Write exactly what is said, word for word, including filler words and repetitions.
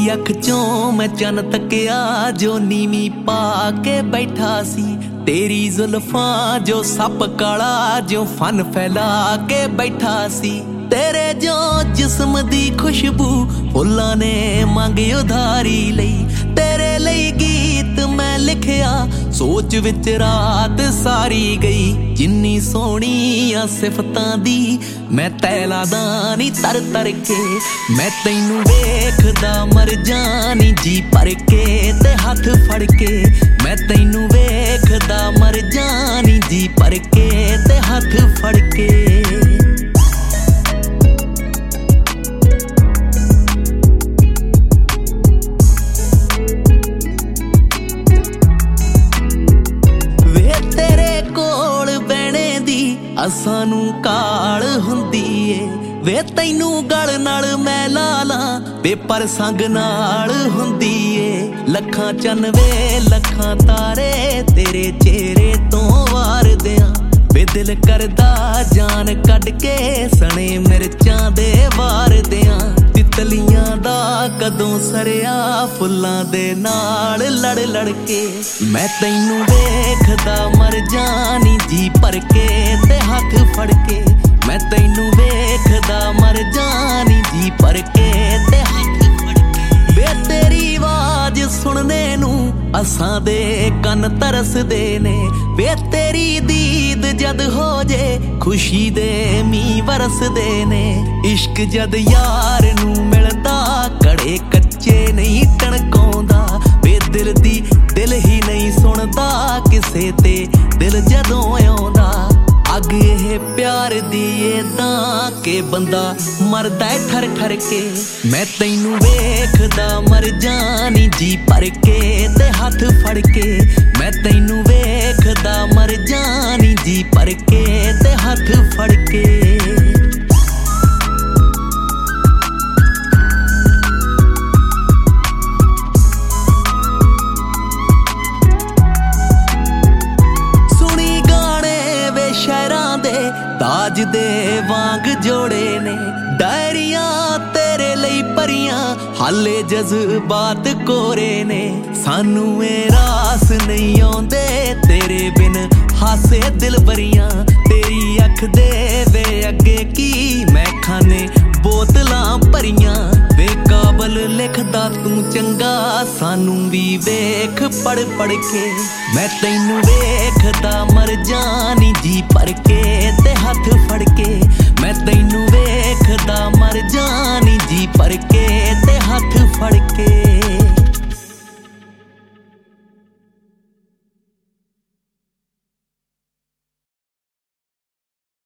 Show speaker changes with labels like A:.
A: तेरी अख चों मैं चन तकिया जो नीवी पा के बैठा सी। तेरी जुल्फां जो सप काला जो फन फैला के बैठा सी। तेरे जो जिस्म दी खुशबू फुल्लां ने मंगी उधारी लई। तेरे लई गीत मैं लिखिया सोच विच रात सारी गई। जिन्नी सोहणियां सिफतां दी मैं तैला दानी तर तर के। मैं तैनू वेखदा मर जानी जी भर के ते हथ फड़ के। मैं तैनू वेखदा मर जानी जी भर के ते हथ फड़ के। सानू काल हुंदी ए वे तैनू गल नाल मैं ला ला वे पर संग नाल हुंदी ए। लखां चन वे लखां तारे तेरे चेहरे तो वार दियां वे दिल करदा जान कढ के सने मिर्चां दे वार दियां। तितलियां दा कदों सरिया फुल्लां दे नाल लड़ लड़ के। मैं तैनू वेखदा मर जानी जी भर के ते हथ फड़ के। मैं तैनू वेखदा मर जानी जी भर के ते हथ फड़ के। वे तेरी आवाज सुनने नू असां दे कन तरसदे ने। वे तेरी दीद जद हो जे खुशी दे मीं वरसदे ने। इश्क जद यार नू मिलदा कड़े कच्चे नहीं टणकाउंदा। वे दिल दी दिल ही नहीं सुनदा किसे ते दिल जदों आउंदा। अग ये प्यार दी ऐदां के बंदा मरदा है ठर ठर के। मैं तैनू वेखदा मर जानी जी भर के ते हथ फड़ के। मैं तैनू वेखदा मर जानी जी भर के ते हथ फड़ के। ताज दे वांग जोड़े ने डायरियां तेरे लई भरियां हाले जज्बात कोरे ने। सानू ए रास नहीं आउंदे तेरे बिन हासे दिल भरियां। तेरी अख दे वे अगे की मैं खाने बोतलां भरियां। वे काबल लिखदा तू चंगा सानू भी वेख पढ़ पढ़ के। मैं तैनू वेखदा मर जानी जी भर के